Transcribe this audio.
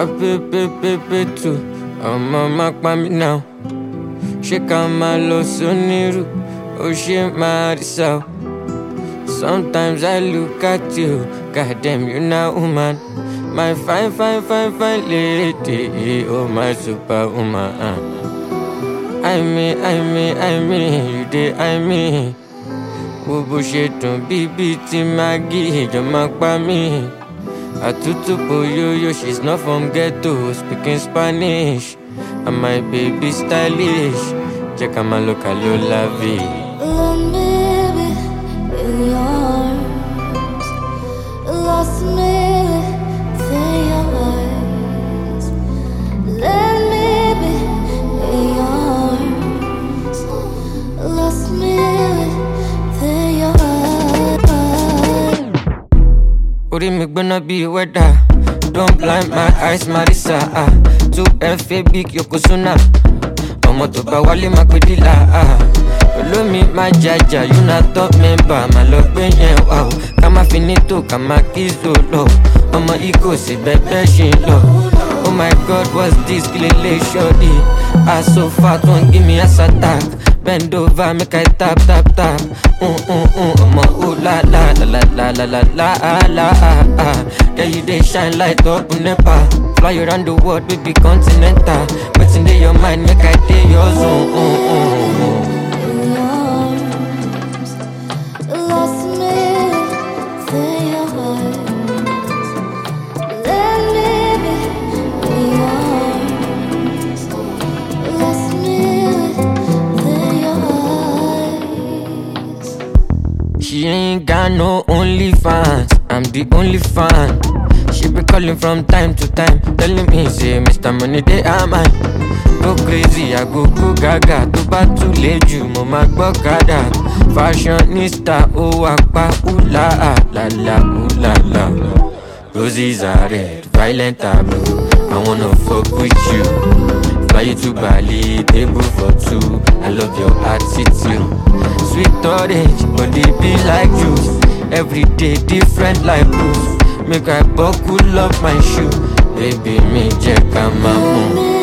baby too. I'm on my me now. Shake on my low soniru. Oh shit, my so. Sometimes I look at you. Goddamn, you now woman. My fine lady. Oh my superwoman. I mean, you did, I mean. Bobo sheton bibi ti magi jamak pa me. Atutu boyo, she's not from ghetto, speaking Spanish. And my baby stylish. Check out my local la vie. Let me be in your arms. Lost me within your eyes. Let me be in your arms. Lost me within your eyes. Ori mi gbona be weather. Don't blind my eyes, Marisa. 2FA big Yokozuna. Omo to ba wale ma pe dila. Follow me, my jaja, you not top member. My love ben yen wow. Kama finito, kama kizo low. Omo ego se bebe shin low. Oh my God, what's this lele shorty? So fat, won't give me a attack. Bend over, make I tap. Omo ooh la la. Yeah, you they shine light up on Nepal. Fly around the world, baby continental. What's in your mind, make I take your zone. In your arms. Lost me within your eyes. Let me be in your arms. Lost me within your eyes. She ain't got no only fans, I'm the only fan. She be calling from time to time, telling me, say, Mr. Money, they are mine. Go crazy, I go gaga. To bat to leju, mama gbokada. Fashionista, oh akpa, ooh la la, ooh la la. Roses are red, violent are blue. I wanna fuck with you. Fly you to Bali, table for two. I love your attitude. Sweet orange, but they be like juice. Every day different like blues. Make I buckle up my shoe. Baby, me check out my moon.